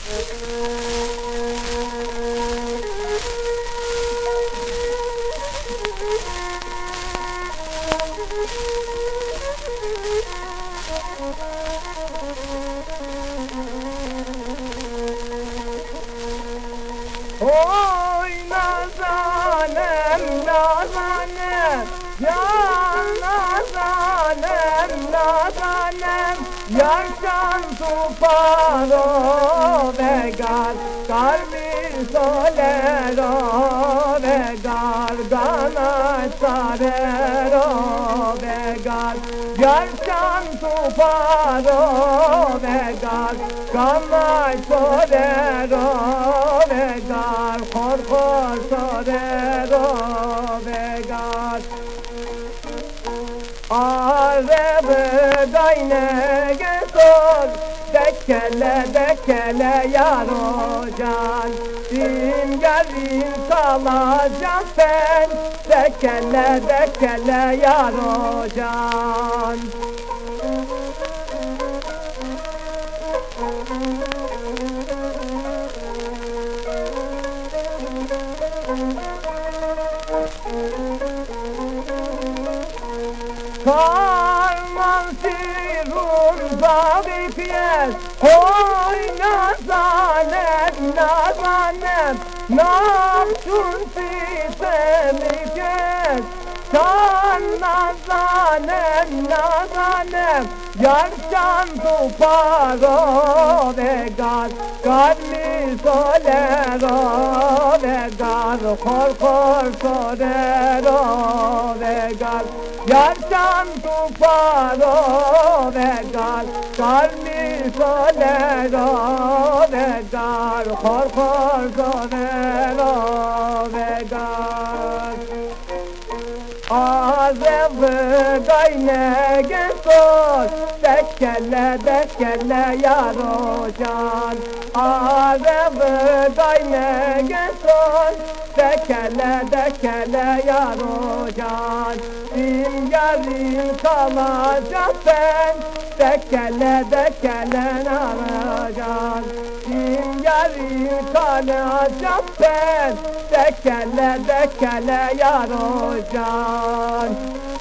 Oy nazanem nazanem, yan nazanem nazanem, yarcan tuparo vegar, kalbir solero vegar, gana sarero vegar, yarcan tuparo vegar, gana solero vegar, khor khor sorero vegar. Arab dayne gesor, dekele yarocan, Ringarin kalacak sen, dekele yarocan. Karman sirun zavifiyet, oy nazanem nazanem, napşun sitemikes. Can nazanem nazanem, yarcan tuparo vegar, kalmi solero vegar, khor khor sorero vegar, yarcan tuparo vegar, kalmi solero vegar, khor khor sorero vegar. Azev gayne gesor, dekele yarocan. Azev gayne gesor, dekele yarocan. Ringarin kalacak ben, dekele naracan. Ringarin kalacak ben, dekele yarocan.